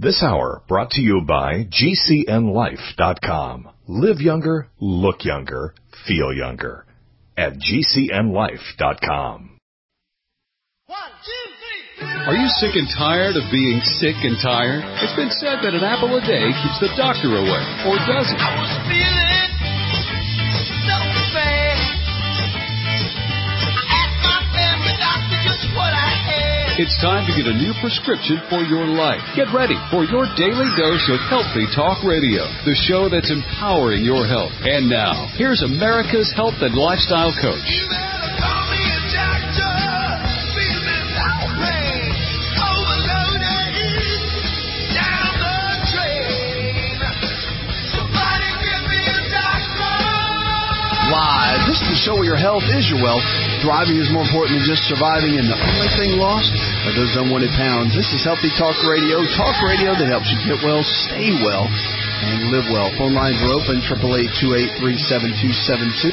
This hour brought to you by GCNLife.com. Live younger, look younger, feel younger at GCNLife.com. 1, 2, 3. Are you sick and tired of being sick and tired? It's been said that an apple a day keeps the doctor away, or does it? I was feeling so bad. I asked my family doctor just what I had. It's time to get a new prescription for your life. Get ready for your daily dose of Healthy Talk Radio, the show that's empowering your health. And now, here's America's health and lifestyle coach. You better call me a doctor. Feeling outrage. Overloaded. Down the drain. Somebody give me a doctor. Live. This is the show where your health is your wealth. Thriving is more important than just surviving, and the only thing lost are those unwanted pounds. This is Healthy Talk Radio that helps you get well, stay well, and live well. Phone lines are open, 888-283-7272.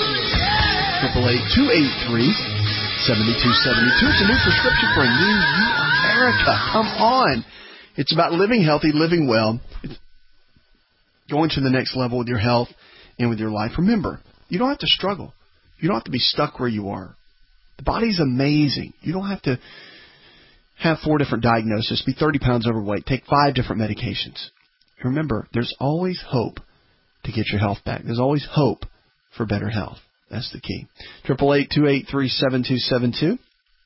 888-283-7272. It's a new prescription for a new America. Come on. It's about living healthy, living well, going to the next level with your health and with your life. Remember, you don't have to struggle. You don't have to be stuck where you are. The body's amazing. You don't have to have 4 different diagnoses, be 30 pounds overweight, take 5 different medications. Remember, there's always hope to get your health back. There's always hope for better health. That's the key. 888-283-7272.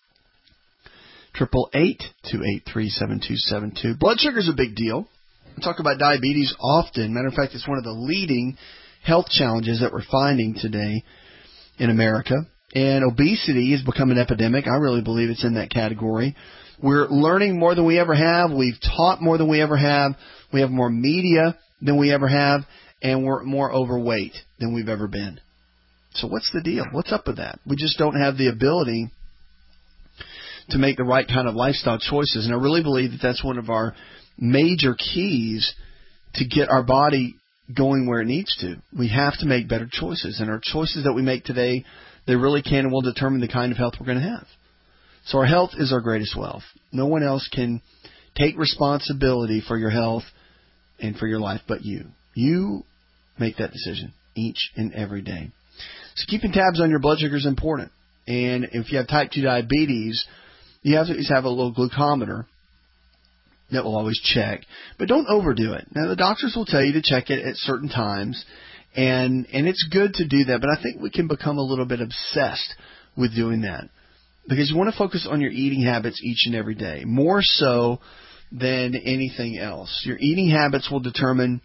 888-283-7272. Blood sugar is a big deal. We talk about diabetes often. Matter of fact, it's one of the leading health challenges that we're finding today in America. And obesity has become an epidemic. I really believe it's in that category. We're learning more than we ever have. We've taught more than we ever have. We have more media than we ever have. And we're more overweight than we've ever been. So what's the deal? What's up with that? We just don't have the ability to make the right kind of lifestyle choices. And I really believe that that's one of our major keys to get our body going where it needs to. We have to make better choices. And our choices that we make today, they really can and will determine the kind of health we're going to have. So our health is our greatest wealth. No one else can take responsibility for your health and for your life but you. You make that decision each and every day. So keeping tabs on your blood sugar is important. And if you have type 2 diabetes, you have to have a little glucometer that will always check. But don't overdo it. Now, the doctors will tell you to check it at certain times, and it's good to do that. But I think we can become a little bit obsessed with doing that because you want to focus on your eating habits each and every day, more so than anything else. Your eating habits will determine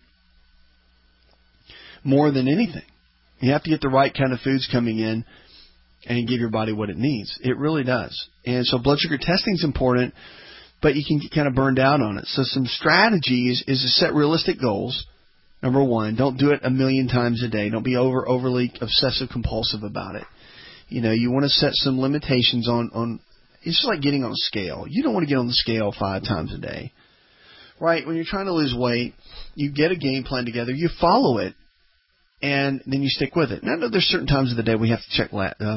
more than anything. You have to get the right kind of foods coming in and give your body what it needs. It really does. And so blood sugar testing is important, but you can get kind of burned out on it. So some strategies is to set realistic goals. Number one, don't do it a million times a day. Don't be overly obsessive compulsive about it. You know, you want to set some limitations on it's just like getting on a scale. You don't want to get on the scale 5 times a day. Right? When you're trying to lose weight, you get a game plan together, you follow it, and then you stick with it. Now, I know there's certain times of the day we have to check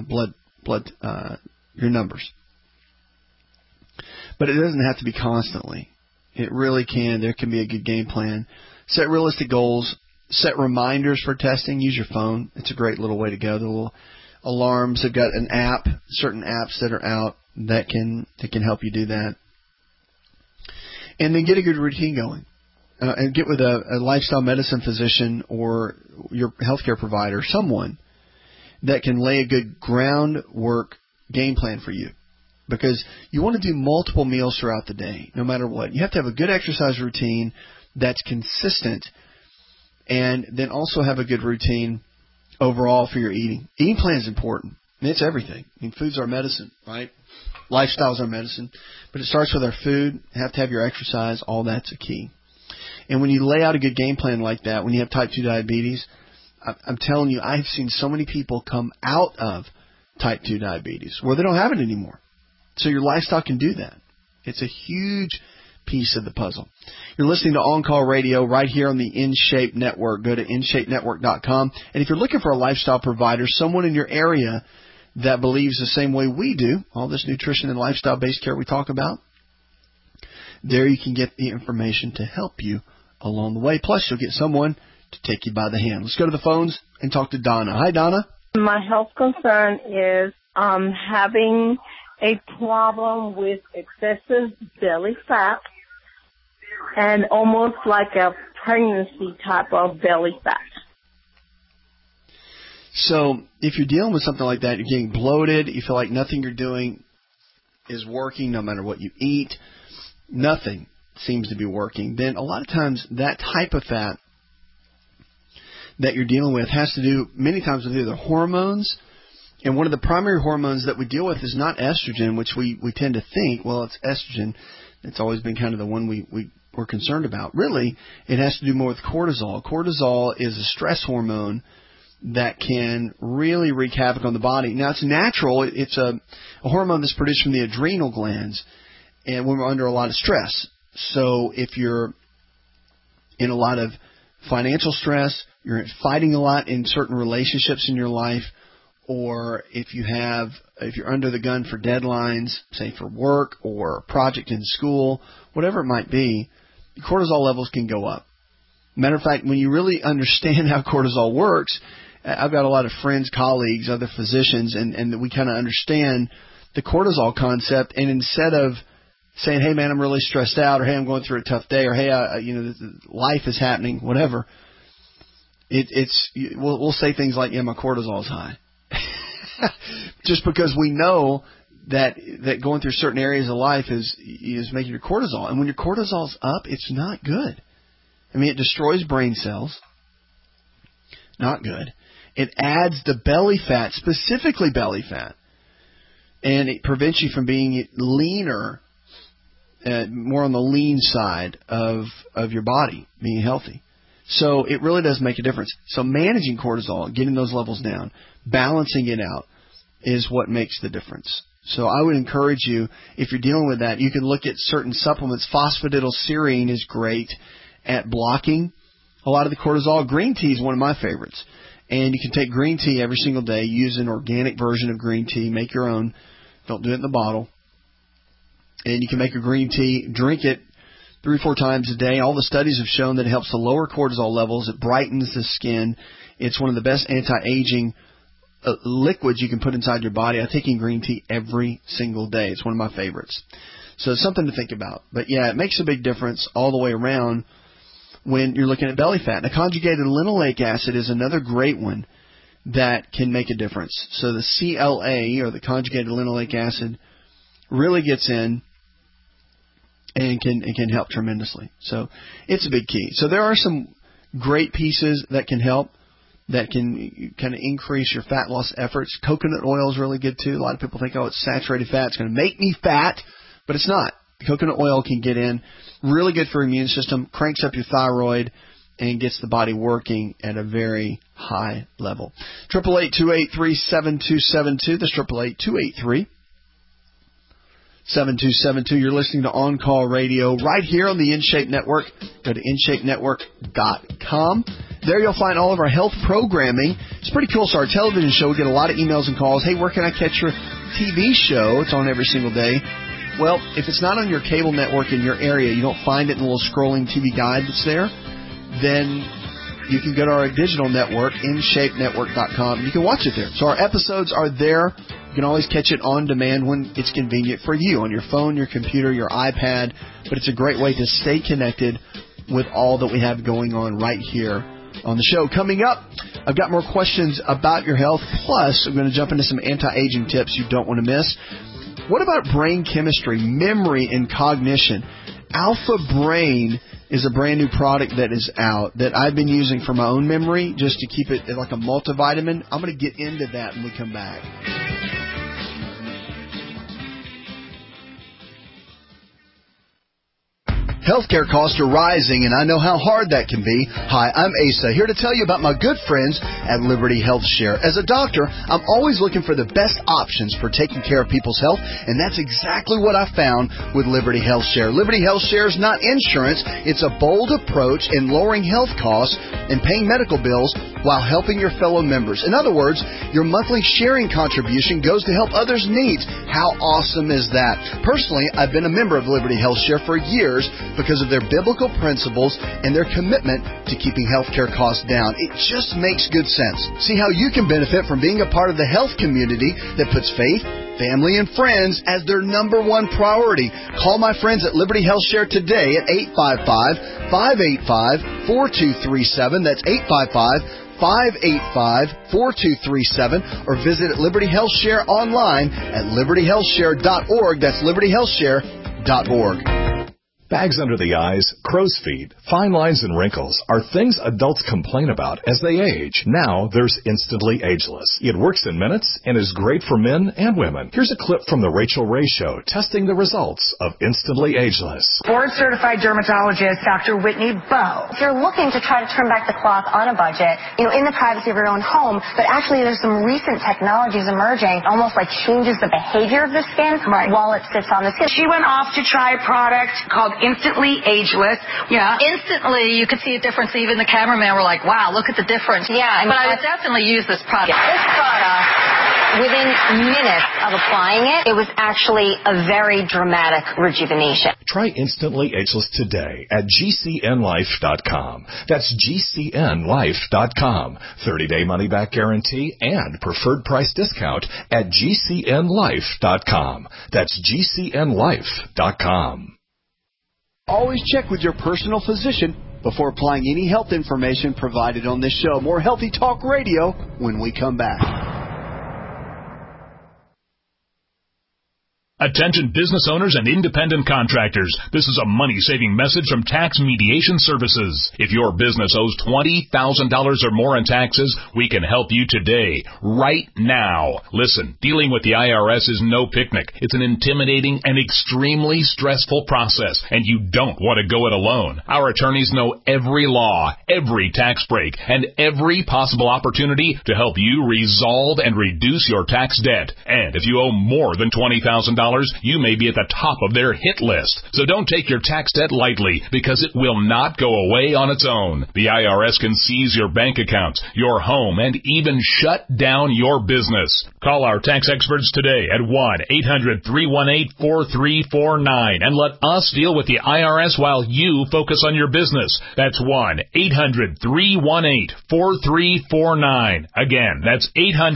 your numbers. But it doesn't have to be constantly. It really can. There can be a good game plan. Set realistic goals. Set reminders for testing. Use your phone. It's a great little way to go. The little alarms. They've got an app, certain apps that are out that can help you do that. And then get a good routine going. And get with a lifestyle medicine physician or your healthcare provider, someone that can lay a good groundwork game plan for you. Because you want to do multiple meals throughout the day, no matter what. You have to have a good exercise routine that's consistent and then also have a good routine overall for your eating. Eating plan is important. I mean, it's everything. I mean, food's our medicine, right? Lifestyle's our medicine. But it starts with our food. You have to have your exercise. All that's a key. And when you lay out a good game plan like that, when you have type 2 diabetes, I'm telling you, I've seen so many people come out of type 2 diabetes where they don't have it anymore. So your lifestyle can do that. It's a huge piece of the puzzle. You're listening to On Call Radio right here on the InShape Network. Go to InShapeNetwork.com. And if you're looking for a lifestyle provider, someone in your area that believes the same way we do, all this nutrition and lifestyle-based care we talk about, There you can get the information to help you along the way. Plus, you'll get someone to take you by the hand. Let's go to the phones and talk to Donna. Hi, Donna. My health concern is having a problem with excessive belly fat and almost like a pregnancy type of belly fat. So if you're dealing with something like that, you're getting bloated, you feel like nothing you're doing is working no matter what you eat, nothing seems to be working, then a lot of times that type of fat that you're dealing with has to do many times with either hormones, and one of the primary hormones that we deal with is not estrogen, which we tend to think, well, it's estrogen. It's always been kind of the one we're concerned about. Really, it has to do more with cortisol. Cortisol is a stress hormone that can really wreak havoc on the body. Now, it's natural. It's a hormone that's produced from the adrenal glands and when we're under a lot of stress. So if you're in a lot of financial stress, you're fighting a lot in certain relationships in your life, or if you're under the gun for deadlines, say for work or a project in school, whatever it might be, cortisol levels can go up. Matter of fact, when you really understand how cortisol works, I've got a lot of friends, colleagues, other physicians, and we kind of understand the cortisol concept. And instead of saying, "Hey, man, I'm really stressed out," or "Hey, I'm going through a tough day," or "Hey, life is happening," whatever, we'll say things like, "Yeah, my cortisol's high," just because we know that going through certain areas of life is making your cortisol, and when your cortisol's up, it's not good. I mean, it destroys brain cells. Not good. It adds the belly fat, specifically belly fat, and it prevents you from being leaner, more on the lean side of your body, being healthy. So it really does make a difference. So managing cortisol, getting those levels down, balancing it out is what makes the difference. So I would encourage you, if you're dealing with that, you can look at certain supplements. Phosphatidylserine is great at blocking a lot of the cortisol. Green tea is one of my favorites. And you can take green tea every single day, use an organic version of green tea, make your own. Don't do it in the bottle. And you can make a green tea, drink it 3 or 4 times a day. All the studies have shown that it helps to lower cortisol levels. It brightens the skin. It's one of the best anti-aging liquids you can put inside your body. I take in green tea every single day. It's one of my favorites. So it's something to think about. But yeah, it makes a big difference all the way around when you're looking at belly fat. Now, conjugated linoleic acid is another great one that can make a difference. So the CLA, or the conjugated linoleic acid, really gets in and can help tremendously. So it's a big key. So there are some great pieces that can help, that can kind of increase your fat loss efforts. Coconut oil is really good too. A lot of people think, oh, it's saturated fat, it's going to make me fat, but it's not. Coconut oil can get in, really good for your immune system, cranks up your thyroid, and gets the body working at a very high level. 888-283-7272. That's 888-283-7272. You're listening to On Call Radio right here on the InShape Network. Go to InShapeNetwork.com. There you'll find all of our health programming. It's pretty cool. So our television show, we get a lot of emails and calls. Hey, where can I catch your TV show? It's on every single day. Well, if it's not on your cable network in your area, you don't find it in the little scrolling TV guide that's there, then you can go to our digital network, InShapeNetwork.com. You can watch it there. So our episodes are there. You can always catch it on demand when it's convenient for you, on your phone, your computer, your iPad. But it's a great way to stay connected with all that we have going on right here on the show. Coming up, I've got more questions about your health. Plus, I'm going to jump into some anti-aging tips you don't want to miss. What about brain chemistry, memory, and cognition? Alpha Brain is a brand new product that is out that I've been using for my own memory just to keep it like a multivitamin. I'm going to get into that when we come back. Healthcare costs are rising, and I know how hard that can be. Hi, I'm Asa, here to tell you about my good friends at Liberty Health Share. As a doctor, I'm always looking for the best options for taking care of people's health, and that's exactly what I found with Liberty Health Share. Liberty Health Share is not insurance. It's a bold approach in lowering health costs and paying medical bills while helping your fellow members. In other words, your monthly sharing contribution goes to help others' needs. How awesome is that? Personally, I've been a member of Liberty Health Share for years because of their biblical principles and their commitment to keeping healthcare costs down. It just makes good sense. See how you can benefit from being a part of the health community that puts faith, family, and friends as their number one priority. Call my friends at Liberty Health Share today at 855-585-4237. That's 855-585-4237, or visit Liberty Health Share online at libertyhealthshare.org. That's libertyhealthshare.org. Bags under the eyes, crow's feet, fine lines, and wrinkles are things adults complain about as they age. Now there's Instantly Ageless. It works in minutes and is great for men and women. Here's a clip from The Rachel Ray Show testing the results of Instantly Ageless. Board-certified dermatologist Dr. Whitney Bowe. If you're looking to try to turn back the clock on a budget, in the privacy of your own home, but actually there's some recent technologies emerging, almost like changes the behavior of the skin while it sits on the skin. She went off to try a product called Instantly Ageless. Yeah, instantly you could see a difference. Even the cameraman were like, wow, look at the difference. Yeah, but I would definitely use this product. This product, within minutes of applying it, it was actually a very dramatic rejuvenation. Try Instantly Ageless today at GCNlife.com. That's GCNlife.com. 30-day money-back guarantee and preferred price discount at GCNlife.com. That's GCNlife.com. Always check with your personal physician before applying any health information provided on this show. More Healthy Talk Radio when we come back. Attention business owners and independent contractors. This is a money-saving message from Tax Mediation Services. If your business owes $20,000 or more in taxes, we can help you today, right now. Listen, dealing with the IRS is no picnic. It's an intimidating and extremely stressful process, and you don't want to go it alone. Our attorneys know every law, every tax break, and every possible opportunity to help you resolve and reduce your tax debt. And if you owe more than $20,000, you may be at the top of their hit list. So don't take your tax debt lightly, because it will not go away on its own. The IRS can seize your bank accounts, your home, and even shut down your business. Call our tax experts today at 1-800-318-4349 and let us deal with the IRS while you focus on your business. That's 1-800-318-4349. Again, that's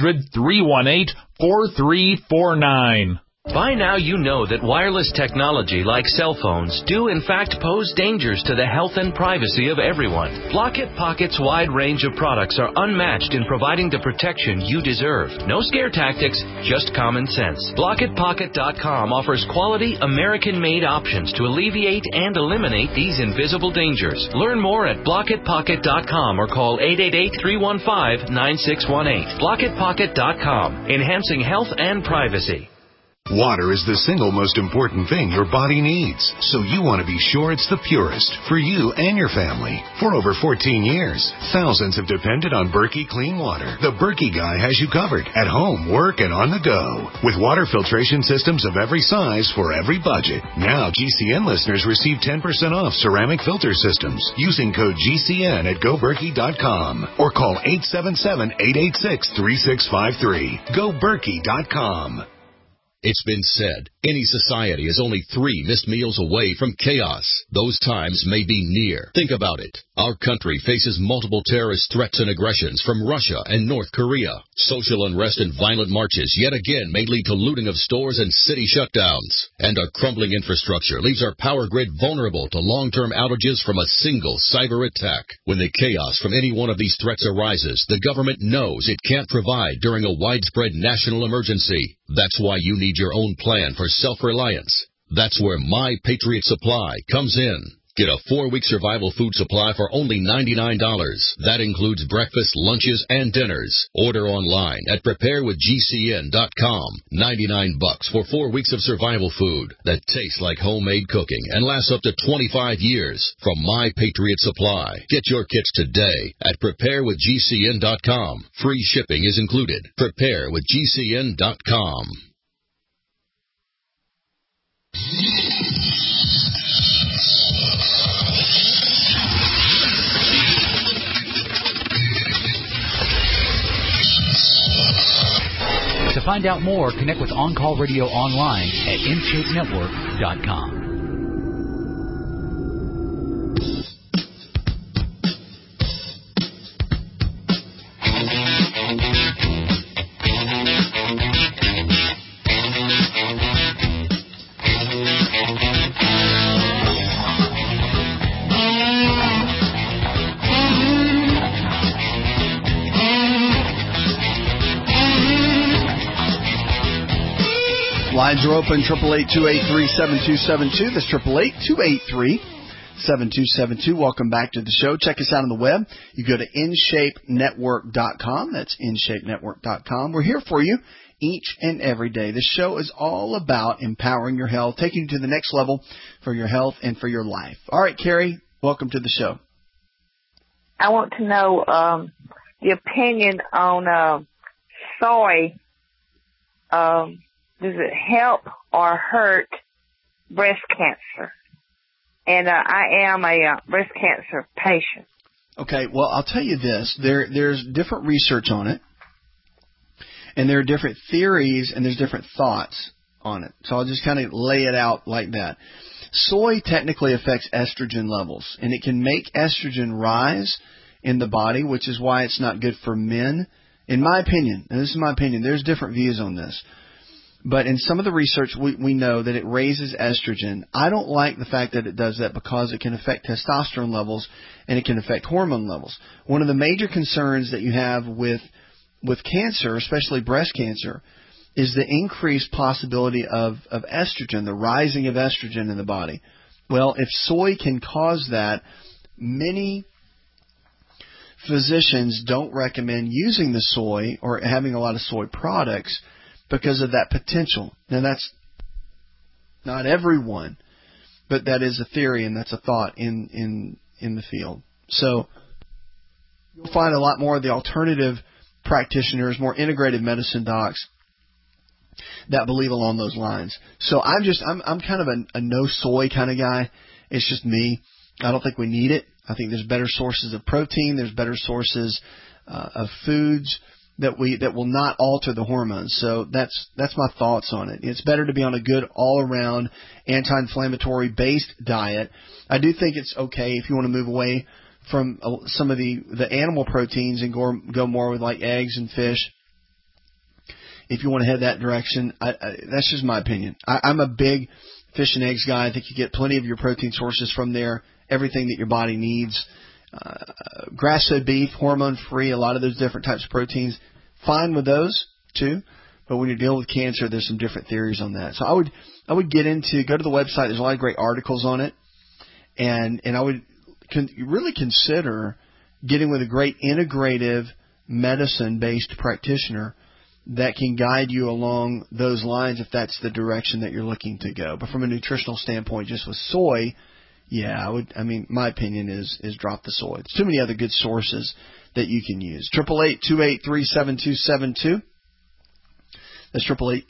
800-318-4349. By now you know that wireless technology like cell phones do in fact pose dangers to the health and privacy of everyone. Blockit Pocket's wide range of products are unmatched in providing the protection you deserve. No scare tactics, just common sense. BlockitPocket.com offers quality American-made options to alleviate and eliminate these invisible dangers. Learn more at BlockitPocket.com or call 888-315-9618. BlockitPocket.com, enhancing health and privacy. Water is the single most important thing your body needs, so you want to be sure it's the purest for you and your family. For over 14 years, thousands have depended on Berkey Clean Water. The Berkey guy has you covered at home, work, and on the go. With water filtration systems of every size for every budget. Now GCN listeners receive 10% off ceramic filter systems using code GCN at GoBerkey.com or call 877-886-3653. GoBerkey.com. It's been said, any society is only 3 missed meals away from chaos. Those times may be near. Think about it. Our country faces multiple terrorist threats and aggressions from Russia and North Korea. Social unrest and violent marches yet again may lead to looting of stores and city shutdowns. And our crumbling infrastructure leaves our power grid vulnerable to long-term outages from a single cyber attack. When the chaos from any one of these threats arises, the government knows it can't provide during a widespread national emergency. That's why you need your own plan for self-reliance. That's where My Patriot Supply comes in. Get a 4-week survival food supply for only $99. That includes breakfast, lunches, and dinners. Order online at preparewithgcn.com. $99 for 4 weeks of survival food that tastes like homemade cooking and lasts up to 25 years from My Patriot Supply. Get your kits today at preparewithgcn.com. Free shipping is included. Preparewithgcn.com. To find out more, connect with On Call Radio online at InShapeNetwork.com. Lines are open, 888-283-7272. That's 888-283-7272. Welcome back to the show. Check us out on the web. You go to InShapeNetwork.com. That's InShapeNetwork.com. We're here for you each and every day. This show is all about empowering your health, taking you to the next level for your health and for your life. All right, Carrie, welcome to the show. I want to know the opinion on soy. Does it help or hurt breast cancer? And I am a breast cancer patient. Okay, well, I'll tell you this. There's different research on it, and there are different theories, and there's different thoughts on it. So I'll just kind of lay it out like that. Soy technically affects estrogen levels, and it can make estrogen rise in the body, which is why it's not good for men. In my opinion, and this is my opinion, there's different views on this. But in some of the research, we know that it raises estrogen. I don't like the fact that it does that because it can affect testosterone levels and it can affect hormone levels. One of the major concerns that you have with cancer, especially breast cancer, is the increased possibility of estrogen, the rising of estrogen in the body. Well, if soy can cause that, many physicians don't recommend using the soy or having a lot of soy products because of that potential. Now, that's not everyone, but that is a theory and that's a thought in the field. So you'll find a lot more of the alternative practitioners, more integrative medicine docs that believe along those lines. So I'm kind of a no soy kind of guy. It's just me. I don't think we need it. I think there's better sources of protein. There's better sources of foods that will not alter the hormones. So that's my thoughts on it. It's better to be on a good all-around anti-inflammatory based diet. I do think it's okay if you want to move away from some of the animal proteins and go more with like eggs and fish. If you want to head that direction, that's just my opinion. I'm a big fish and eggs guy. I think you get plenty of your protein sources from there, everything that your body needs. Grass-fed beef, hormone-free, a lot of those different types of proteins, fine with those too. But when you're dealing with cancer, there's some different theories on that. So I would go to the website. There's a lot of great articles on it, and I would really consider getting with a great integrative medicine-based practitioner that can guide you along those lines if that's the direction that you're looking to go. But from a nutritional standpoint, just with soy, yeah, my opinion is drop the soy. There's too many other good sources that you can use. 888-283-7272. That's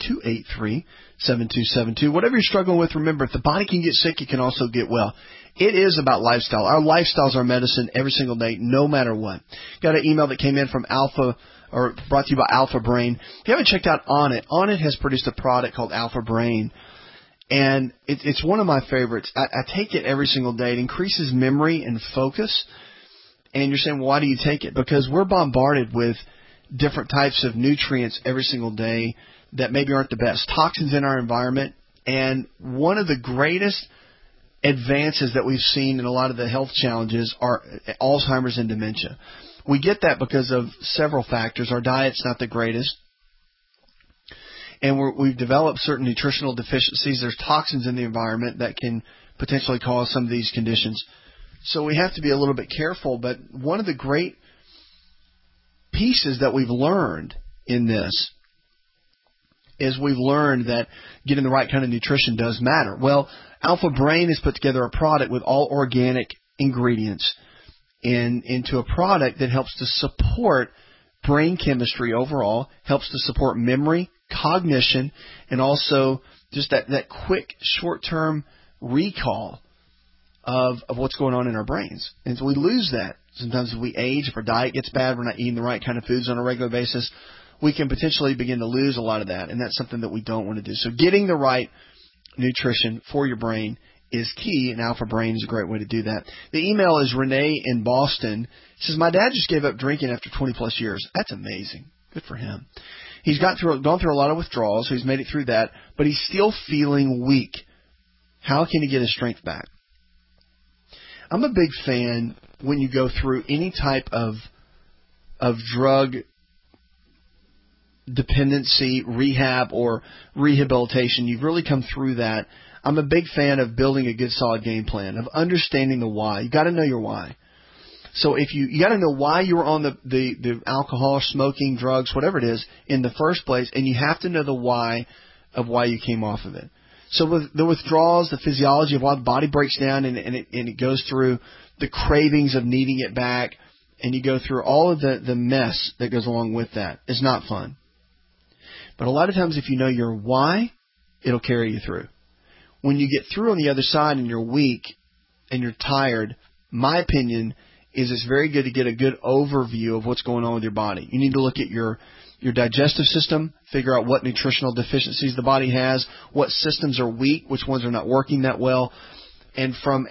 888-283-7272. Whatever you're struggling with, remember, if the body can get sick, it can also get well. It is about lifestyle. Our lifestyles are medicine every single day, no matter what. Got an email that came in from brought to you by Alpha Brain. If you haven't checked out Onnit, Onnit has produced a product called Alpha Brain. And it's one of my favorites. I take it every single day. It increases memory and focus. And you're saying, well, why do you take it? Because we're bombarded with different types of nutrients every single day that maybe aren't the best. Toxins in our environment. And one of the greatest advances that we've seen in a lot of the health challenges are Alzheimer's and dementia. We get that because of several factors. Our diet's not the greatest. And we've developed certain nutritional deficiencies. There's toxins in the environment that can potentially cause some of these conditions. So we have to be a little bit careful. But one of the great pieces that we've learned in this is we've learned that getting the right kind of nutrition does matter. Well, Alpha Brain has put together a product with all organic ingredients into a product that helps to support brain chemistry overall, helps to support memory, cognition, and also just that quick short-term recall of what's going on in our brains. And so we lose that. Sometimes if we age, if our diet gets bad, we're not eating the right kind of foods on a regular basis, we can potentially begin to lose a lot of that, and that's something that we don't want to do. So getting the right nutrition for your brain is key, and Alpha Brain is a great way to do that. The email is Renee in Boston. She says, my dad just gave up drinking after 20-plus years. That's amazing. Good for him. He's gone through a lot of withdrawals, so he's made it through that, but he's still feeling weak. How can he get his strength back? I'm a big fan when you go through any type of drug dependency, rehab, or rehabilitation. You've really come through that. I'm a big fan of building a good, solid game plan, of understanding the why. You got to know your why. So if you got to know why you were on the alcohol, smoking, drugs, whatever it is, in the first place, and you have to know the why of why you came off of it. So with the withdrawals, the physiology of why the body breaks down and it goes through the cravings of needing it back, and you go through all of the mess that goes along with that. It's not fun. But a lot of times if you know your why, it'll carry you through. When you get through on the other side and you're weak and you're tired, my opinion is it's very good to get a good overview of what's going on with your body. You need to look at your digestive system, figure out what nutritional deficiencies the body has, what systems are weak, which ones are not working that well. And from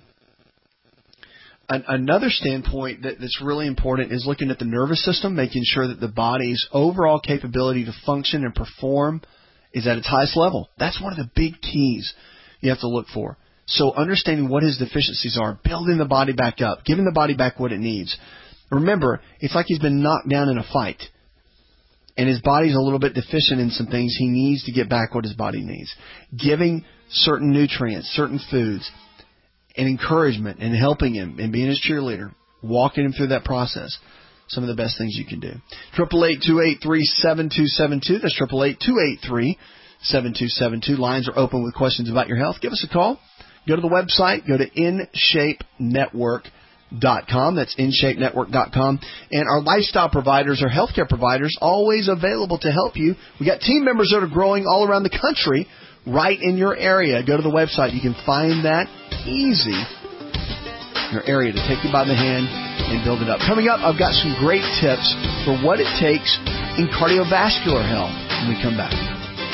another standpoint that's really important is looking at the nervous system, making sure that the body's overall capability to function and perform is at its highest level. That's one of the big keys you have to look for. So understanding what his deficiencies are, building the body back up, giving the body back what it needs. Remember, it's like he's been knocked down in a fight, and his body's a little bit deficient in some things. He needs to get back what his body needs. Giving certain nutrients, certain foods, and encouragement, and helping him, and being his cheerleader, walking him through that process. Some of the best things you can do. 888-283-7272. That's 888-283-7272. Lines are open with questions about your health. Give us a call. Go to the website. Go to InShapeNetwork.com. That's InShapeNetwork.com. And our lifestyle providers, our healthcare providers, always available to help you. We got team members that are growing all around the country, right in your area. Go to the website. You can find that easy in your area to take you by the hand and build it up. Coming up, I've got some great tips for what it takes in cardiovascular health when we come back.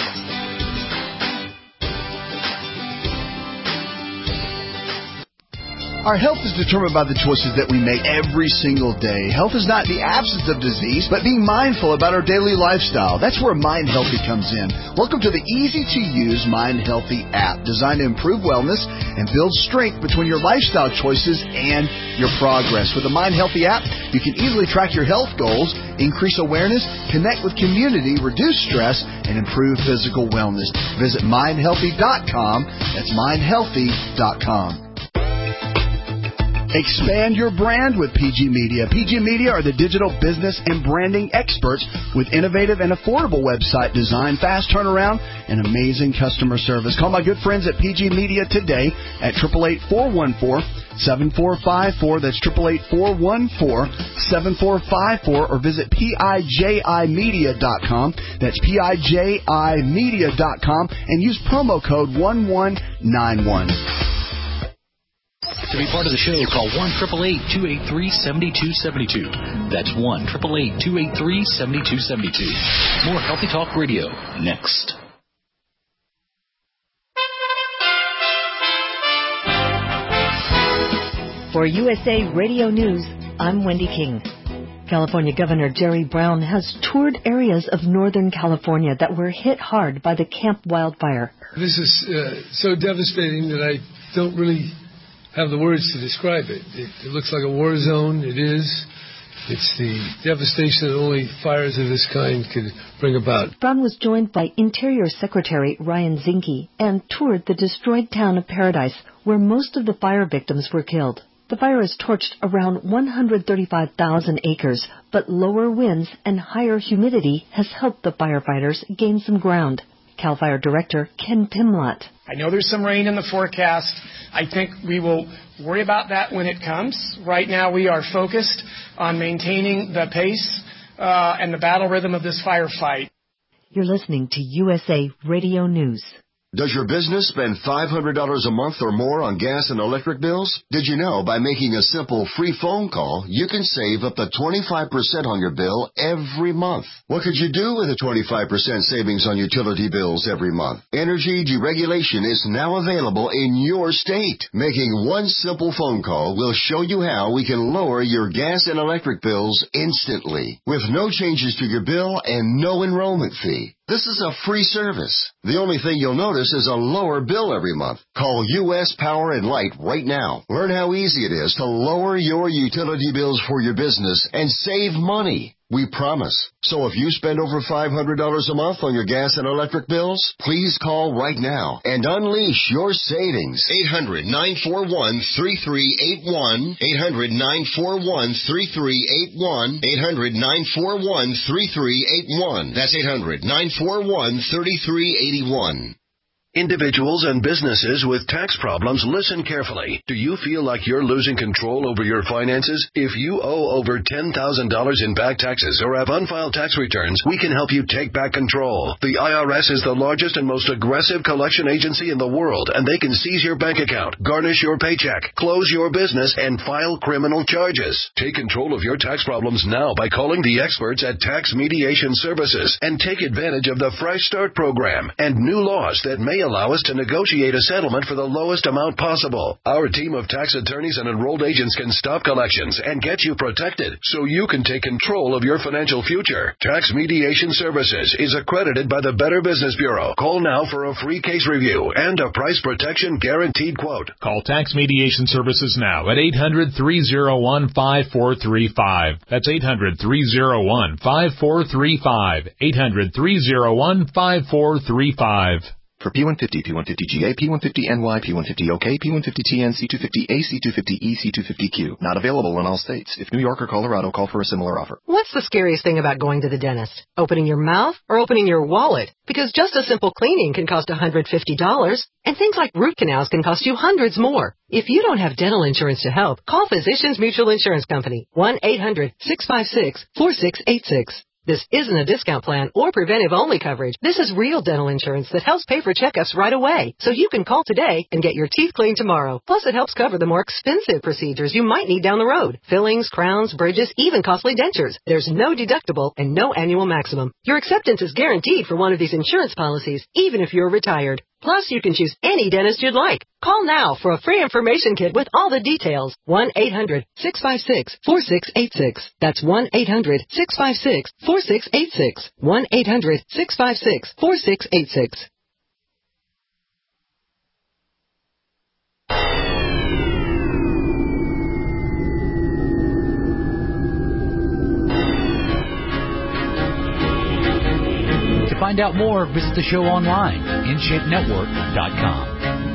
Our health is determined by the choices that we make every single day. Health is not the absence of disease, but being mindful about our daily lifestyle. That's where Mind Healthy comes in. Welcome to the easy-to-use Mind Healthy app, designed to improve wellness and build strength between your lifestyle choices and your progress. With the Mind Healthy app, you can easily track your health goals, increase awareness, connect with community, reduce stress, and improve physical wellness. Visit mindhealthy.com. That's mindhealthy.com. Expand your brand with PG Media. PG Media are the digital business and branding experts with innovative and affordable website design, fast turnaround, and amazing customer service. Call my good friends at PG Media today at 888-414-7454. That's 888-414-7454, or visit PIJImedia.com. That's PIJImedia.com, and use promo code 1191. To be part of the show, call 1-888-283-7272. That's 1-888-283-7272. More Healthy Talk Radio next. For USA Radio News, I'm Wendy King. California Governor Jerry Brown has toured areas of Northern California that were hit hard by the Camp Wildfire. This is so devastating that I don't really have the words to describe it. It looks like a war zone. It is. It's the devastation that only fires of this kind could bring about. Brown was joined by Interior Secretary Ryan Zinke and toured the destroyed town of Paradise, where most of the fire victims were killed. The fire has torched around 135,000 acres, but lower winds and higher humidity has helped the firefighters gain some ground. CAL FIRE Director Ken Pimlott. I know there's some rain in the forecast. I think we will worry about that when it comes. Right now we are focused on maintaining the pace and the battle rhythm of this firefight. You're listening to USA Radio News. Does your business spend $500 a month or more on gas and electric bills? Did you know by making a simple free phone call, you can save up to 25% on your bill every month? What could you do with a 25% savings on utility bills every month? Energy deregulation is now available in your state. Making one simple phone call will show you how we can lower your gas and electric bills instantly with no changes to your bill and no enrollment fee. This is a free service. The only thing you'll notice is a lower bill every month. Call U.S. Power and Light right now. Learn how easy it is to lower your utility bills for your business and save money. We promise. So if you spend over $500 a month on your gas and electric bills, please call right now and unleash your savings. 800-941-3381. 800-941-3381. 800-941-3381. That's 800-941-3381. Individuals and businesses with tax problems, listen carefully. Do you feel like you're losing control over your finances? If you owe over $10,000 in back taxes or have unfiled tax returns, we can help you take back control. The IRS is the largest and most aggressive collection agency in the world, and they can seize your bank account, garnish your paycheck, close your business, and file criminal charges. Take control of your tax problems now by calling the experts at Tax Mediation Services and take advantage of the Fresh Start program and new laws that may allow us to negotiate a settlement for the lowest amount possible. Our team of tax attorneys and enrolled agents can stop collections and get you protected so you can take control of your financial future. Tax Mediation Services is accredited by the Better Business Bureau. Call now for a free case review and a price protection guaranteed quote. Call Tax Mediation Services now at 800-301-5435. That's 800-301-5435. 800-301-5435. For P150, P150GA, P150NY, P150OK, P150TN, C250A, C250E, C250Q. Not available in all states. If New York or Colorado, call for a similar offer. What's the scariest thing about going to the dentist? Opening your mouth or opening your wallet? Because just a simple cleaning can cost $150, and things like root canals can cost you hundreds more. If you don't have dental insurance to help, call Physicians Mutual Insurance Company, 1-800-656-4686. This isn't a discount plan or preventive-only coverage. This is real dental insurance that helps pay for checkups right away. So you can call today and get your teeth cleaned tomorrow. Plus, it helps cover the more expensive procedures you might need down the road. Fillings, crowns, bridges, even costly dentures. There's no deductible and no annual maximum. Your acceptance is guaranteed for one of these insurance policies, even if you're retired. Plus, you can choose any dentist you'd like. Call now for a free information kit with all the details. 1-800-656-4686. That's 1-800-656-4686. 1-800-656-4686. To find out more, visit the show online, InShapeNetwork.com.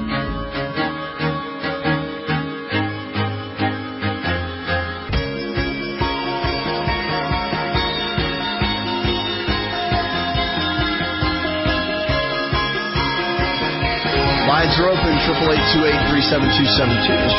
Lines are open, 888-283-7272. That's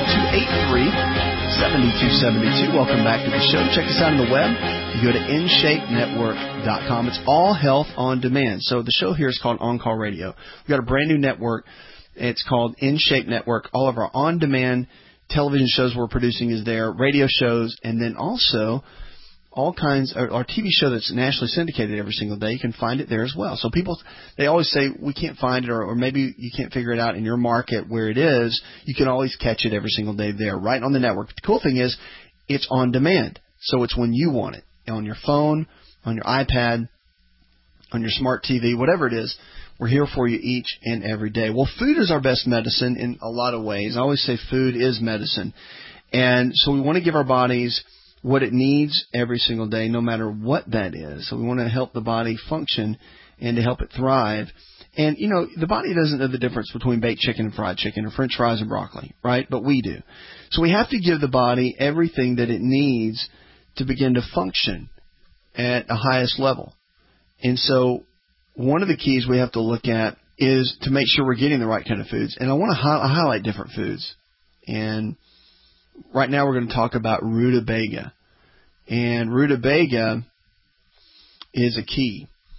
888-283-7272. Welcome back to the show. Check us out on the web. You go to InShapeNetwork.com. It's all health on demand. So the show here is called On Call Radio. We've got a brand new network. It's called InShape Network. All of our on-demand television shows we're producing is there, radio shows, and then also all kinds of our TV show that's nationally syndicated every single day. You can find it there as well. So people, they always say we can't find it, or maybe you can't figure it out in your market where it is. You can always catch it every single day there, right on the network. The cool thing is it's on demand. So it's when you want it, on your phone, on your iPad, on your smart TV, whatever it is. We're here for you each and every day. Well, food is our best medicine in a lot of ways. I always say food is medicine. And so we want to give our bodies what it needs every single day, no matter what that is. So we want to help the body function and to help it thrive. And, you know, the body doesn't know the difference between baked chicken and fried chicken or French fries and broccoli, right? But we do. So we have to give the body everything that it needs to begin to function at the highest level. And so one of the keys we have to look at is to make sure we're getting the right kind of foods. And I want to highlight different foods. And right now we're going to talk about rutabaga. And rutabaga is a key.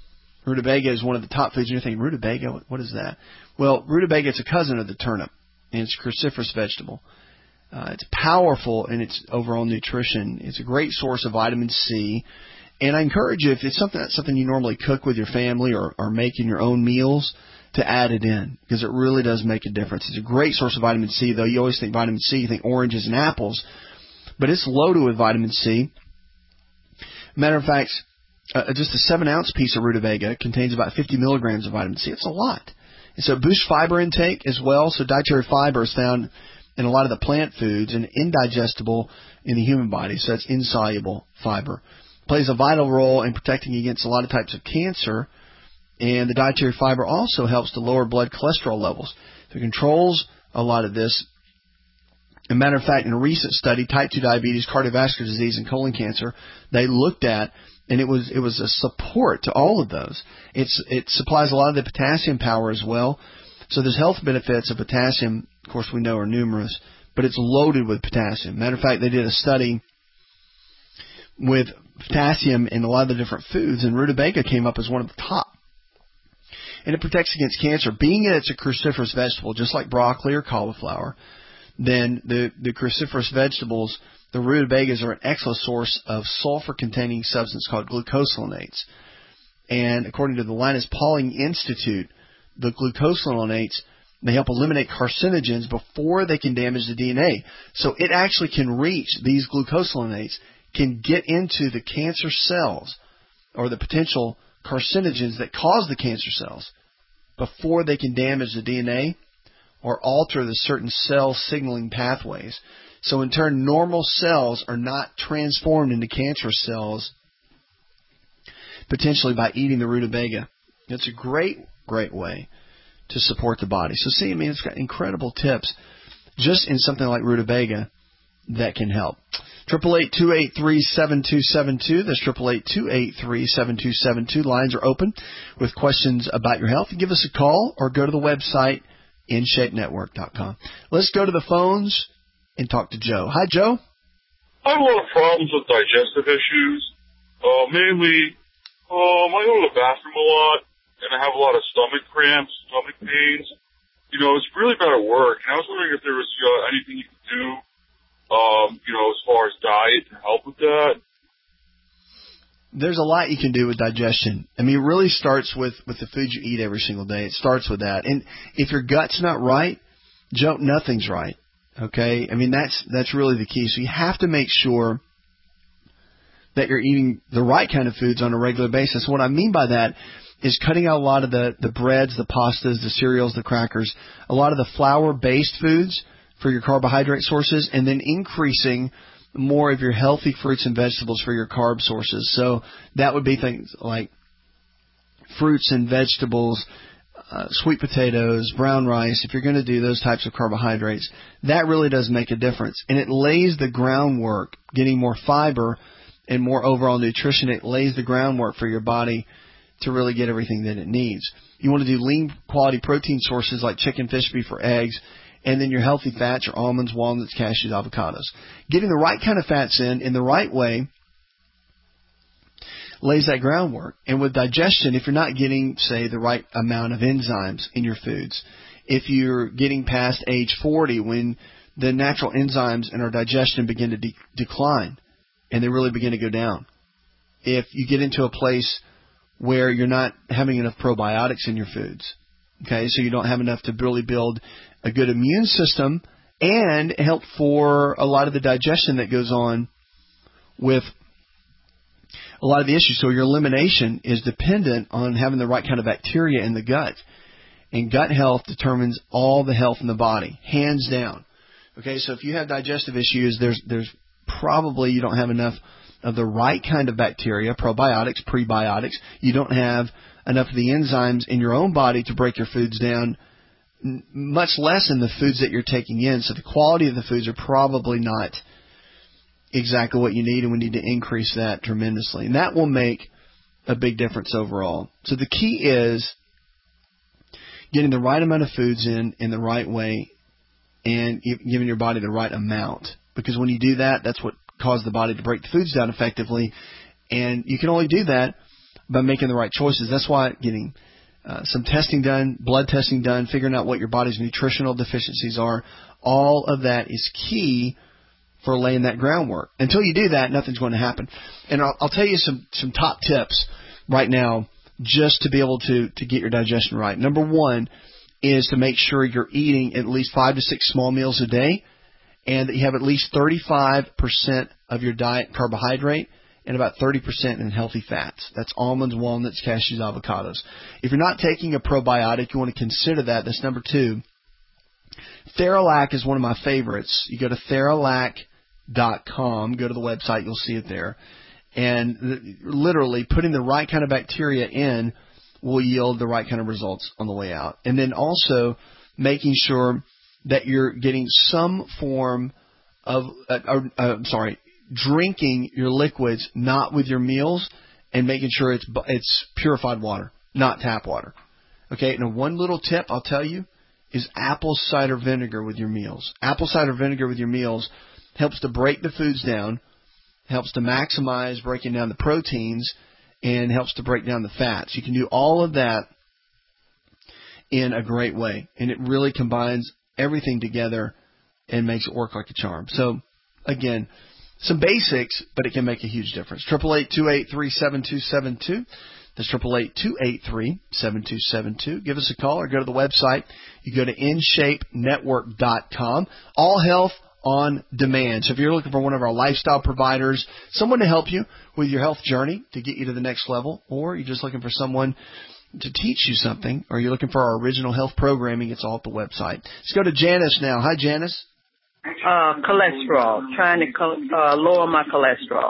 Rutabaga is one of the top foods. And you're thinking, rutabaga, what is that? Well, rutabaga is a cousin of the turnip, and it's a cruciferous vegetable. It's powerful in its overall nutrition. It's a great source of vitamin C. And I encourage you, if it's something you normally cook with your family or make in your own meals, to add it in, because it really does make a difference. It's a great source of vitamin C, though. You always think vitamin C, you think oranges and apples, but it's loaded with vitamin C. Matter of fact, just a 7-ounce piece of rutabaga contains about 50 milligrams of vitamin C. It's a lot. And so it boosts fiber intake as well. So dietary fiber is found in a lot of the plant foods and indigestible in the human body. So that's insoluble fiber. Plays a vital role in protecting against a lot of types of cancer. And the dietary fiber also helps to lower blood cholesterol levels. So it controls a lot of this. As a matter of fact, in a recent study, type 2 diabetes, cardiovascular disease, and colon cancer, they looked at, and it was a support to all of those. It supplies a lot of the potassium power as well. So there's health benefits of potassium, of course we know are numerous, but it's loaded with potassium. Matter of fact, they did a study with potassium in a lot of the different foods, and rutabaga came up as one of the top. And it protects against cancer. Being that it's a cruciferous vegetable, just like broccoli or cauliflower, then the cruciferous vegetables, the rutabagas, are an excellent source of sulfur-containing substance called glucosinolates. And according to the Linus Pauling Institute, the glucosinolates, they help eliminate carcinogens before they can damage the DNA. So it actually can reach, these glucosinolates can get into the cancer cells or the potential carcinogens that cause the cancer cells before they can damage the DNA or alter the certain cell signaling pathways. So in turn, normal cells are not transformed into cancer cells potentially by eating the rutabaga. It's a great, great way to support the body. So see, I mean, it's got incredible tips just in something like rutabaga that can help. 888-283-7272. That's 888-283-7272. Lines are open with questions about your health. Give us a call or go to the website, InShapeNetwork.com. Let's go to the phones and talk to Joe. Hi, Joe. I have a lot of problems with digestive issues. Mainly, I go to the bathroom a lot, and I have a lot of stomach cramps, stomach pains. You know, it's really bad at work, and I was wondering if there was anything you could do, as far as diet to help with that. There's a lot you can do with digestion. I mean, it really starts with the food you eat every single day. It starts with that. And if your gut's not right, Joe, nothing's right. Okay? I mean, that's really the key. So you have to make sure that you're eating the right kind of foods on a regular basis. What I mean by that is cutting out a lot of the breads, the pastas, the cereals, the crackers, a lot of the flour-based foods for your carbohydrate sources, and then increasing more of your healthy fruits and vegetables for your carb sources. So that would be things like fruits and vegetables, sweet potatoes, brown rice. If you're going to do those types of carbohydrates, that really does make a difference. And it lays the groundwork, getting more fiber and more overall nutrition. It lays the groundwork for your body to really get everything that it needs. You want to do lean quality protein sources like chicken, fish, beef, or eggs. And then your healthy fats, your almonds, walnuts, cashews, avocados. Getting the right kind of fats in the right way lays that groundwork. And with digestion, if you're not getting, say, the right amount of enzymes in your foods, if you're getting past age 40 when the natural enzymes in our digestion begin to decline and they really begin to go down, if you get into a place where you're not having enough probiotics in your foods, okay, so you don't have enough to really build a good immune system and help for a lot of the digestion that goes on with a lot of the issues. So your elimination is dependent on having the right kind of bacteria in the gut. And gut health determines all the health in the body, hands down. Okay, so if you have digestive issues, there's probably you don't have enough of the right kind of bacteria, probiotics, prebiotics. You don't have enough of the enzymes in your own body to break your foods down, much less in the foods that you're taking in. So the quality of the foods are probably not exactly what you need, and we need to increase that tremendously. And that will make a big difference overall. So the key is getting the right amount of foods in the right way and giving your body the right amount. Because when you do that, that's what causes the body to break the foods down effectively. And you can only do that by making the right choices. That's why getting some testing done, blood testing done, figuring out what your body's nutritional deficiencies are, all of that is key for laying that groundwork. Until you do that, nothing's going to happen. And I'll tell you some top tips right now just to be able to get your digestion right. Number one is to make sure you're eating at least 5 to 6 small meals a day, and that you have at least 35% of your diet carbohydrate and about 30% in healthy fats. That's almonds, walnuts, cashews, avocados. If you're not taking a probiotic, you want to consider that. That's number 2. Theralac is one of my favorites. You go to Theralac.com, go to the website, you'll see it there. And literally putting the right kind of bacteria in will yield the right kind of results on the way out. And then also making sure that you're getting some form of, drinking your liquids, not with your meals, and making sure it's purified water, not tap water. Okay, now one little tip I'll tell you is apple cider vinegar with your meals. Apple cider vinegar with your meals helps to break the foods down, helps to maximize breaking down the proteins, and helps to break down the fats. You can do all of that in a great way, and it really combines everything together and makes it work like a charm. So, again, some basics, but it can make a huge difference. 888-283-7272. That's 888-283-7272. Give us a call or go to the website. You go to InShapeNetwork.com. All health on demand. So if you're looking for one of our lifestyle providers, someone to help you with your health journey to get you to the next level, or you're just looking for someone to teach you something, or you're looking for our original health programming, it's all at the website. Let's go to Janice now. Hi, Janice. Cholesterol, trying to lower my cholesterol.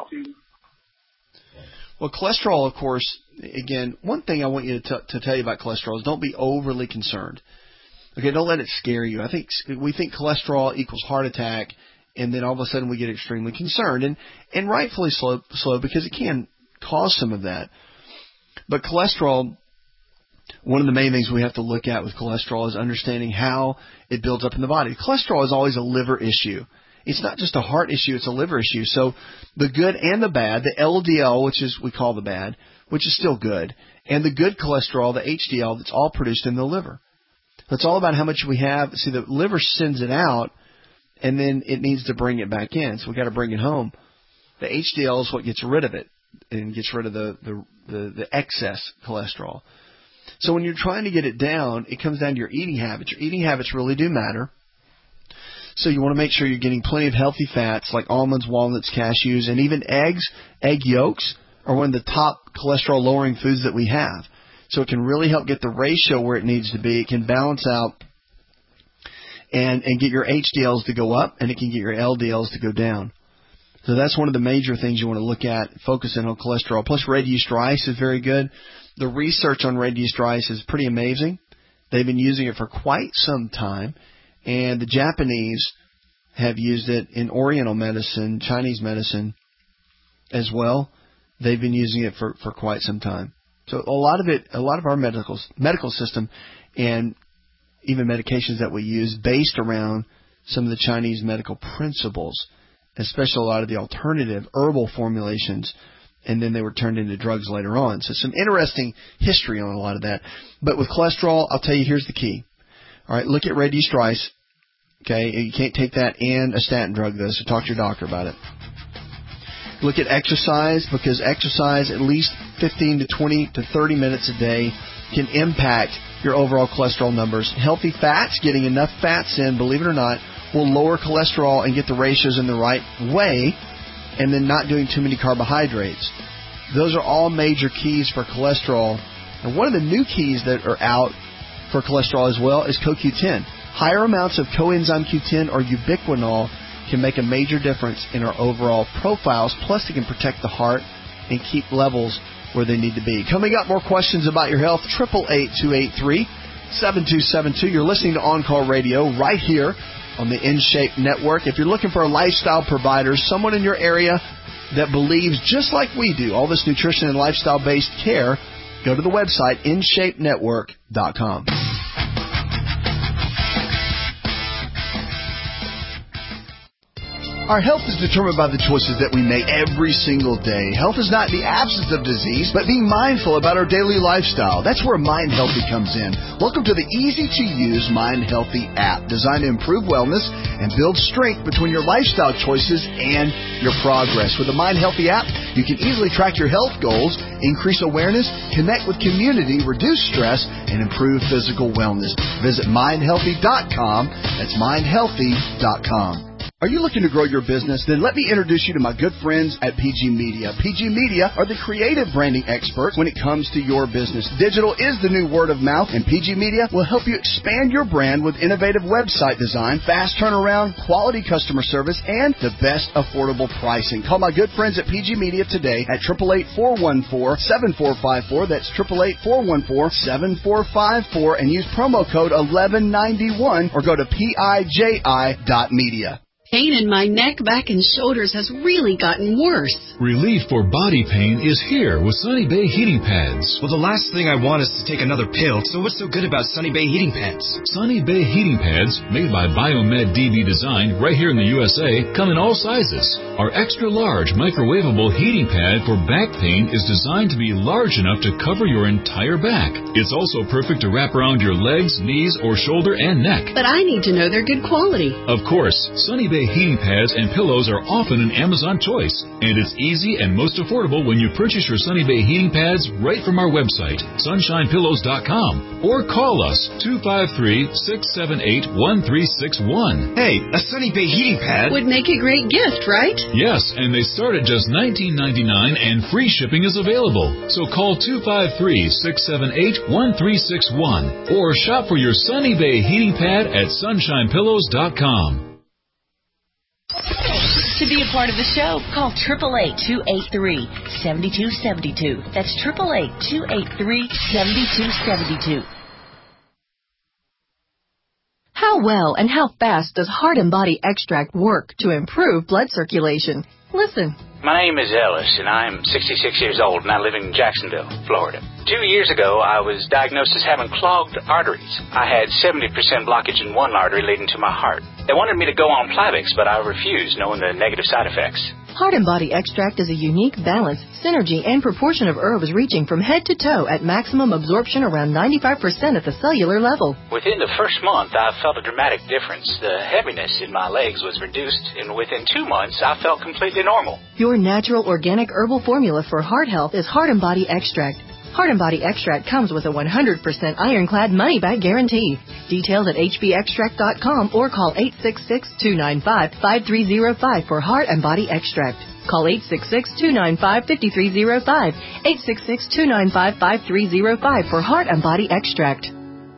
Well, cholesterol, of course, again, one thing I want you to tell you about cholesterol is don't be overly concerned. Okay, don't let it scare you. I think we think cholesterol equals heart attack, and then all of a sudden we get extremely concerned, and rightfully slow because it can cause some of that. But cholesterol, one of the main things we have to look at with cholesterol is understanding how it builds up in the body. Cholesterol is always a liver issue. It's not just a heart issue, it's a liver issue. So the good and the bad, the LDL, which is we call the bad, which is still good, and the good cholesterol, the HDL, that's all produced in the liver. It's all about how much we have. See, the liver sends it out, and then it needs to bring it back in. So we've got to bring it home. The HDL is what gets rid of it and gets rid of the excess cholesterol. So when you're trying to get it down, it comes down to your eating habits. Your eating habits really do matter. So you want to make sure you're getting plenty of healthy fats like almonds, walnuts, cashews, and even eggs. Egg yolks are one of the top cholesterol-lowering foods that we have. So it can really help get the ratio where it needs to be. It can balance out and get your HDLs to go up, and it can get your LDLs to go down. So that's one of the major things you want to look at, focusing on cholesterol. Plus, red yeast rice is very good. The research on red yeast rice is pretty amazing. They've been using it for quite some time, and the Japanese have used it in Oriental medicine, Chinese medicine as well. They've been using it for quite some time. So a lot of our medical system and even medications that we use based around some of the Chinese medical principles, especially a lot of the alternative herbal formulations, and then they were turned into drugs later on. So some interesting history on a lot of that. But with cholesterol, I'll tell you, here's the key. All right, look at red yeast rice. Okay, you can't take that and a statin drug, though, so talk to your doctor about it. Look at exercise, because exercise at least 15 to 20 to 30 minutes a day can impact your overall cholesterol numbers. Healthy fats, getting enough fats in, believe it or not, will lower cholesterol and get the ratios in the right way, and then not doing too many carbohydrates. Those are all major keys for cholesterol. And one of the new keys that are out for cholesterol as well is CoQ10. Higher amounts of coenzyme Q10 or ubiquinol can make a major difference in our overall profiles. Plus, it can protect the heart and keep levels where they need to be. Coming up, more questions about your health. 888-283-7272. You're listening to On Call Radio right here on the InShape Network. If you're looking for a lifestyle provider, someone in your area that believes just like we do, all this nutrition and lifestyle-based care, go to the website, InShapeNetwork.com. Our health is determined by the choices that we make every single day. Health is not the absence of disease, but being mindful about our daily lifestyle. That's where Mind Healthy comes in. Welcome to the easy-to-use Mind Healthy app, designed to improve wellness and build strength between your lifestyle choices and your progress. With the Mind Healthy app, you can easily track your health goals, increase awareness, connect with community, reduce stress, and improve physical wellness. Visit mindhealthy.com. That's mindhealthy.com. Are you looking to grow your business? Then let me introduce you to my good friends at PG Media. PG Media are the creative branding experts when it comes to your business. Digital is the new word of mouth, and PG Media will help you expand your brand with innovative website design, fast turnaround, quality customer service, and the best affordable pricing. Call my good friends at PG Media today at 888-414-7454. That's 888-414-7454, and use promo code 1191 or go to PIJI.media. Pain in my neck, back, and shoulders has really gotten worse. Relief for body pain is here with Sunny Bay Heating Pads. Well, the last thing I want is to take another pill, so what's so good about Sunny Bay Heating Pads? Sunny Bay Heating Pads, made by Biomed DB Design right here in the USA, come in all sizes. Our extra-large microwavable heating pad for back pain is designed to be large enough to cover your entire back. It's also perfect to wrap around your legs, knees, or shoulder and neck. But I need to know they're good quality. Of course, Sunny Bay heating pads and pillows are often an Amazon choice, and it's easy and most affordable when you purchase your Sunny Bay heating pads right from our website, sunshinepillows.com, or call us 253-678-1361. Hey, a Sunny Bay heating pad would make a great gift, right? Yes, and they start at just $19.99 and free shipping is available. So call 253-678-1361 or shop for your Sunny Bay heating pad at sunshinepillows.com. To be a part of the show, call 888-283-7272. That's 888-283-7272. How well and how fast does Heart and Body Extract work to improve blood circulation? Listen. My name is Ellis, and I'm 66 years old, and I live in Jacksonville, Florida. 2 years ago, I was diagnosed as having clogged arteries. I had 70% blockage in one artery leading to my heart. They wanted me to go on Plavix, but I refused, knowing the negative side effects. Heart and Body Extract is a unique balance, synergy, and proportion of herbs reaching from head to toe at maximum absorption around 95% at the cellular level. Within the first month, I felt a dramatic difference. The heaviness in my legs was reduced, and within 2 months, I felt completely normal. Your natural organic herbal formula for heart health is Heart and Body Extract. Heart and Body Extract comes with a 100% ironclad money-back guarantee. Details at hbextract.com or call 866-295-5305 for Heart and Body Extract. Call 866-295-5305, 866-295-5305 for Heart and Body Extract.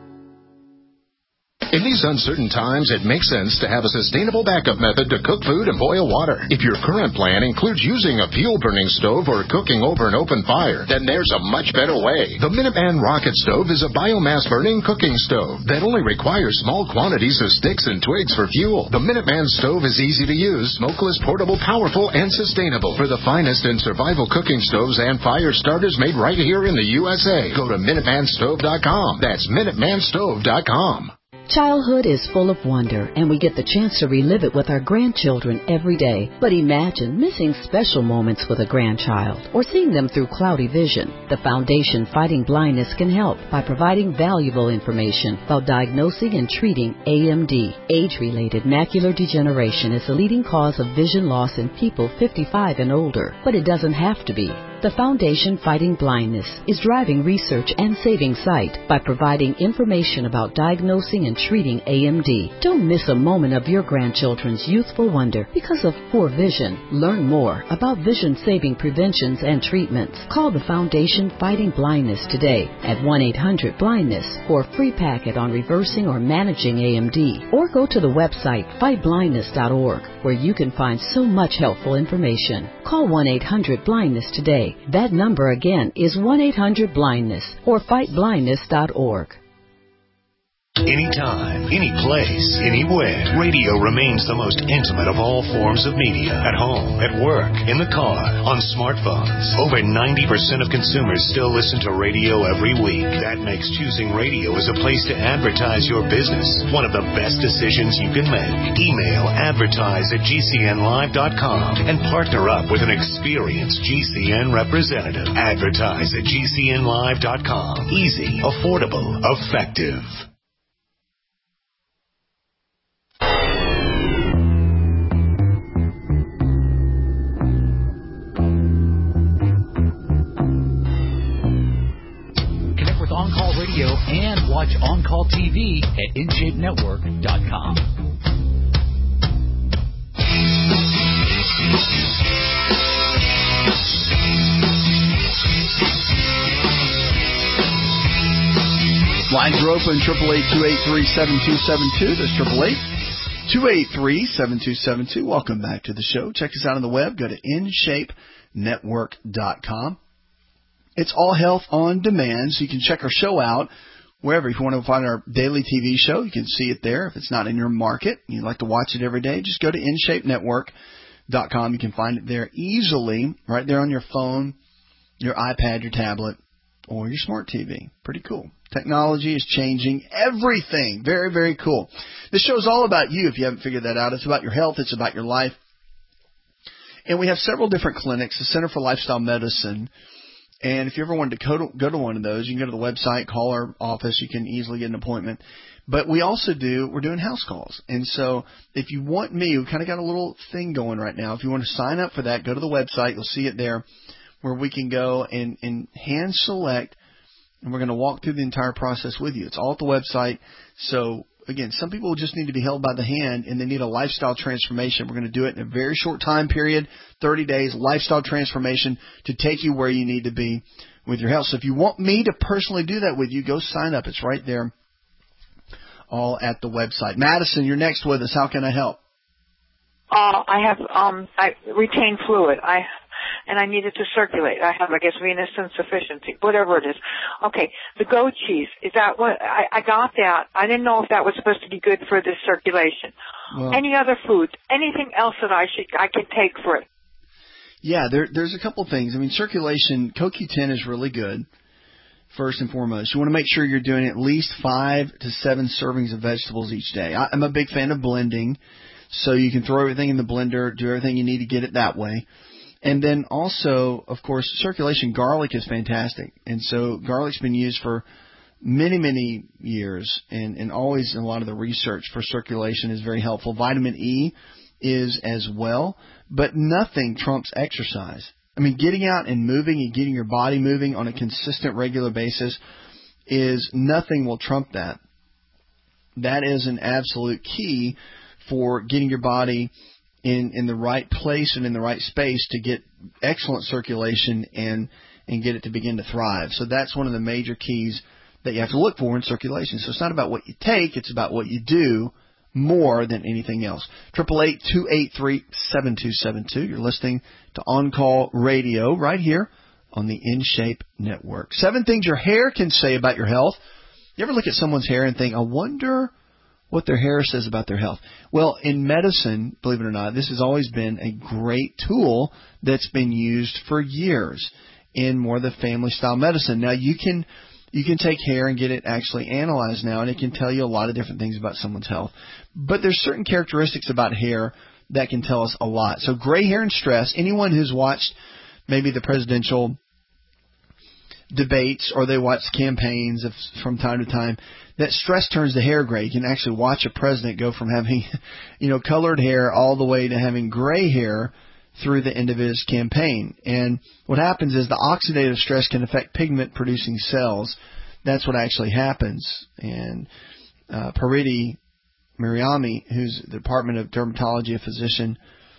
In these uncertain times, it makes sense to have a sustainable backup method to cook food and boil water. If your current plan includes using a fuel-burning stove or cooking over an open fire, then there's a much better way. The Minuteman Rocket Stove is a biomass-burning cooking stove that only requires small quantities of sticks and twigs for fuel. The Minuteman Stove is easy to use, smokeless, portable, powerful, and sustainable. For the finest in survival cooking stoves and fire starters made right here in the USA, go to MinutemanStove.com. That's MinutemanStove.com. Childhood is full of wonder, and we get the chance to relive it with our grandchildren every day. But imagine missing special moments with a grandchild or seeing them through cloudy vision. The Foundation Fighting Blindness can help by providing valuable information about diagnosing and treating AMD. Age-related macular degeneration is the leading cause of vision loss in people 55 and older, but it doesn't have to be. The Foundation Fighting Blindness is driving research and saving sight by providing information about diagnosing and treating AMD. Don't miss a moment of your grandchildren's youthful wonder because of poor vision. Learn more about vision-saving preventions and treatments. Call the Foundation Fighting Blindness today at 1-800-BLINDNESS for a free packet on reversing or managing AMD. Or go to the website fightblindness.org where you can find so much helpful information. Call 1-800-BLINDNESS today. That number again is 1-800-BLINDNESS or fightblindness.org. Anytime, any place, anywhere. Radio remains the most intimate of all forms of media. At home, at work, in the car, on smartphones. Over 90% of consumers still listen to radio every week. That makes choosing radio as a place to advertise your business one of the best decisions you can make. Email advertise@gcnlive.com and partner up with an experienced GCN representative. Advertise@gcnlive.com. Easy, affordable, effective. On-Call Radio and watch On-Call TV at InShapeNetwork.com. Lines are open, 888-283-7272. That's 888-283-7272. Welcome back to the show. Check us out on the web. Go to InShapeNetwork.com. It's all health on demand, so you can check our show out wherever. If you want to find our daily TV show, you can see it there. If it's not in your market and you'd like to watch it every day, just go to InShapeNetwork.com. You can find it there easily, right there on your phone, your iPad, your tablet, or your smart TV. Pretty cool. Technology is changing everything. Very, very cool. This show is all about you if you haven't figured that out. It's about your health. It's about your life. And we have several different clinics, the Center for Lifestyle Medicine. And if you ever wanted to go to one of those, you can go to the website, call our office. You can easily get an appointment. But we're doing house calls. And so if you want me, we've kind of got a little thing going right now. If you want to sign up for that, go to the website. You'll see it there where we can go and hand select. And we're going to walk through the entire process with you. It's all at the website. So, again, some people just need to be held by the hand and they need a lifestyle transformation. We're going to do it in a very short time period, 30 days, lifestyle transformation to take you where you need to be with your health. So if you want me to personally do that with you, go sign up. It's right there, all at the website. Madison, you're next with us. How can I help? I have I retain fluid. And I needed to circulate. I have, I guess, venous insufficiency, whatever it is. Okay, the goat cheese, is that what, I got that. I didn't know if that was supposed to be good for this circulation. Well, any other foods, anything else that I can take for it? Yeah, there's a couple things. I mean, circulation, CoQ10 is really good, first and foremost. You want to make sure you're doing at least 5 to 7 servings of vegetables each day. I'm a big fan of blending, so you can throw everything in the blender, do everything you need to get it that way. And then also, of course, circulation, garlic is fantastic. And so garlic's been used for many, many years, and always in a lot of the research for circulation is very helpful. Vitamin E is as well, but nothing trumps exercise. I mean, getting out and moving and getting your body moving on a consistent, regular basis is nothing will trump that. That is an absolute key for getting your body in the right place and in the right space to get excellent circulation and get it to begin to thrive. So that's one of the major keys that you have to look for in circulation. So it's not about what you take, it's about what you do more than anything else. 888-283-7272. You're listening to On Call Radio right here on the InShape Network. 7 things your hair can say about your health. You ever look at someone's hair and think, I wonder what their hair says about their health? Well, in medicine, believe it or not, this has always been a great tool that's been used for years in more of the family style medicine. Now, you can take hair and get it actually analyzed now, and it can tell you a lot of different things about someone's health. But there's certain characteristics about hair that can tell us a lot. So gray hair and stress, anyone who's watched maybe the presidential debates or they watch campaigns from time to time, that stress turns the hair gray. You can actually watch a president go from having, colored hair all the way to having gray hair through the end of his campaign. And what happens is the oxidative stress can affect pigment-producing cells. That's what actually happens. And Pariti Mariami, who's the Department of Dermatology, a physician,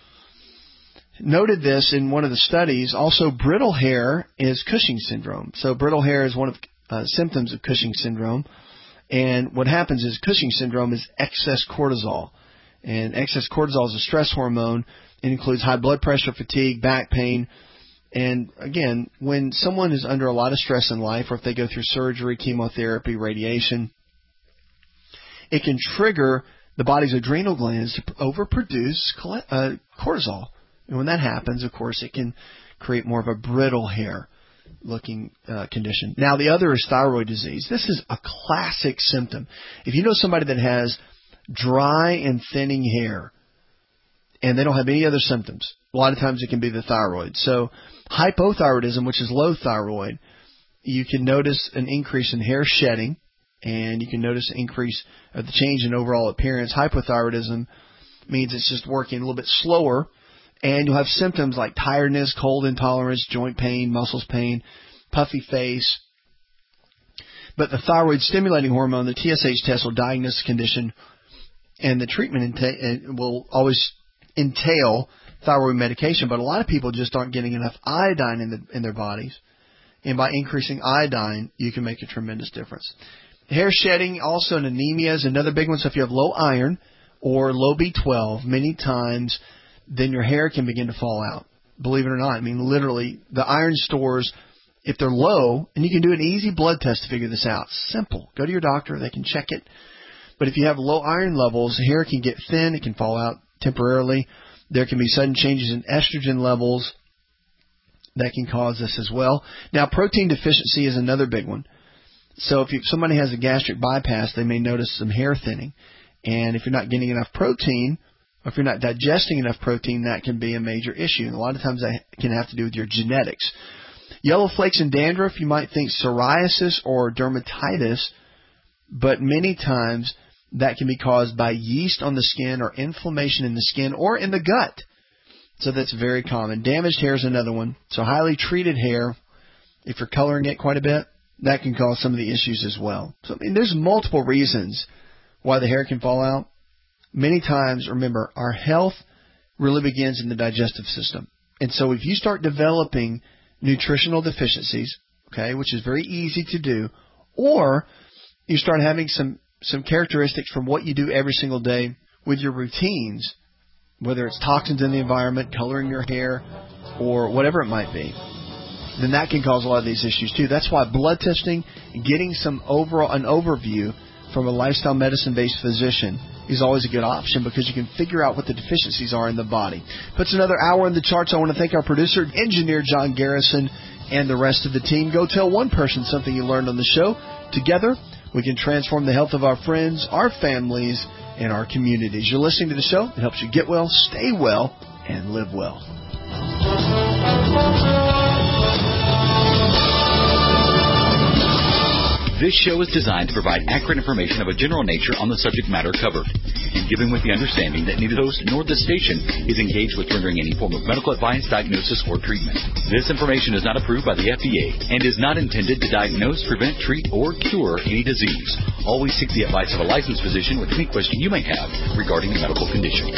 noted this in one of the studies. Also, brittle hair is Cushing's syndrome. So brittle hair is one of the symptoms of Cushing's syndrome. And what happens is Cushing's syndrome is excess cortisol. And excess cortisol is a stress hormone. It includes high blood pressure, fatigue, back pain. And again, when someone is under a lot of stress in life, or if they go through surgery, chemotherapy, radiation, it can trigger the body's adrenal glands to overproduce cortisol. And when that happens, of course, it can create more of a brittle hair looking condition. Now, the other is thyroid disease. This is a classic symptom. If you know somebody that has dry and thinning hair and they don't have any other symptoms, a lot of times it can be the thyroid. So hypothyroidism, which is low thyroid, you can notice an increase in hair shedding, and you can notice an increase of the change in overall appearance. Hypothyroidism means it's just working a little bit slower, and you'll have symptoms like tiredness, cold intolerance, joint pain, muscles pain, puffy face. But the thyroid-stimulating hormone, the TSH test, will diagnose the condition, and the treatment will always entail thyroid medication. But a lot of people just aren't getting enough iodine in their bodies, and by increasing iodine, you can make a tremendous difference. Hair shedding, also an anemia, is another big one. So if you have low iron or low B12, many times, then your hair can begin to fall out. Believe it or not. I mean, literally, the iron stores, if they're low, and you can do an easy blood test to figure this out. Simple. Go to your doctor. They can check it. But if you have low iron levels, hair can get thin. It can fall out temporarily. There can be sudden changes in estrogen levels that can cause this as well. Now, protein deficiency is another big one. So if somebody has a gastric bypass, they may notice some hair thinning. And if you're not getting enough protein, or if you're not digesting enough protein, that can be a major issue. And a lot of times that can have to do with your genetics. Yellow flakes and dandruff, you might think psoriasis or dermatitis, but many times that can be caused by yeast on the skin or inflammation in the skin or in the gut. So that's very common. Damaged hair is another one. So highly treated hair, if you're coloring it quite a bit, that can cause some of the issues as well. So, I mean, there's multiple reasons why the hair can fall out. Many times, remember, our health really begins in the digestive system. And so if you start developing nutritional deficiencies, okay, which is very easy to do, or you start having some characteristics from what you do every single day with your routines, whether it's toxins in the environment, coloring your hair, or whatever it might be, then that can cause a lot of these issues too. That's why blood testing and getting an overview from a lifestyle medicine-based physician is always a good option, because you can figure out what the deficiencies are in the body. Puts another hour in the charts. I want to thank our producer, engineer John Garrison, and the rest of the team. Go tell one person something you learned on the show. Together, we can transform the health of our friends, our families, and our communities. You're listening to the show. It helps you get well, stay well, and live well. This show is designed to provide accurate information of a general nature on the subject matter covered, and given with the understanding that neither the host nor the station is engaged with rendering any form of medical advice, diagnosis, or treatment. This information is not approved by the FDA and is not intended to diagnose, prevent, treat, or cure any disease. Always seek the advice of a licensed physician with any question you may have regarding a medical condition.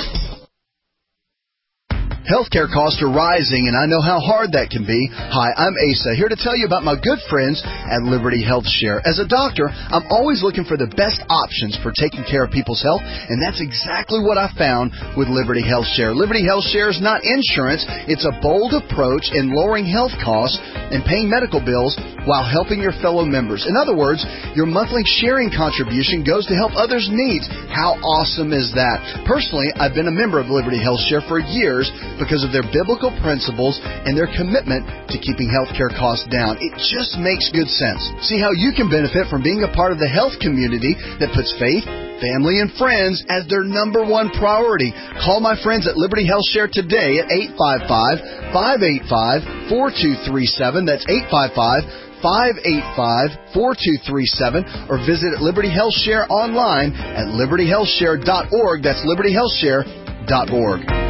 Healthcare costs are rising, and I know how hard that can be. Hi, I'm Asa, here to tell you about my good friends at Liberty Health Share. As a doctor, I'm always looking for the best options for taking care of people's health, and that's exactly what I found with Liberty Health Share. Liberty Health Share is not insurance. It's a bold approach in lowering health costs and paying medical bills while helping your fellow members. In other words, your monthly sharing contribution goes to help others' needs. How awesome is that? Personally, I've been a member of Liberty Health Share for years because of their biblical principles and their commitment to keeping healthcare costs down. It just makes good sense. See how you can benefit from being a part of the health community that puts faith, family, and friends as their number one priority. Call my friends at Liberty Health Share today at 855-585-4237. That's 855-585-4237, or visit Liberty Health Share online at libertyhealthshare.org. That's libertyhealthshare.org.